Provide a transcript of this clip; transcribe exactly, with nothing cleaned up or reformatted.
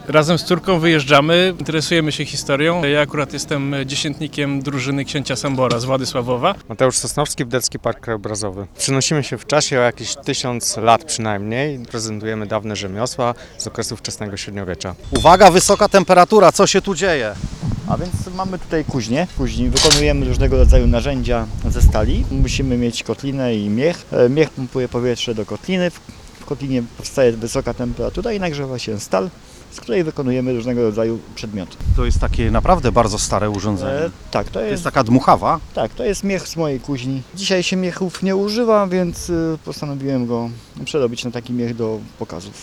Razem z córką wyjeżdżamy, interesujemy się historią. Ja akurat jestem dziesiętnikiem drużyny księcia Sambora z Władysławowa. Mateusz Sosnowski, Wdelski Park Krajobrazowy. Przenosimy się w czasie o jakieś tysiąc lat przynajmniej. Prezentujemy dawne rzemiosła z okresu wczesnego średniowiecza. Uwaga, wysoka temperatura, co się tu dzieje? A więc mamy tutaj kuźnię. W kuźni wykonujemy różnego rodzaju narzędzia ze stali. Musimy mieć kotlinę i miech. E, Miech pompuje powietrze do kotliny. W kotlinie powstaje wysoka temperatura i nagrzewa się stal, z której wykonujemy różnego rodzaju przedmioty. To jest takie naprawdę bardzo stare urządzenie. E, tak, to To jest jest, taka dmuchawa. tak, to jest miech z mojej kuźni. Dzisiaj się miechów nie używa, więc y, postanowiłem go przerobić na taki miech do pokazów.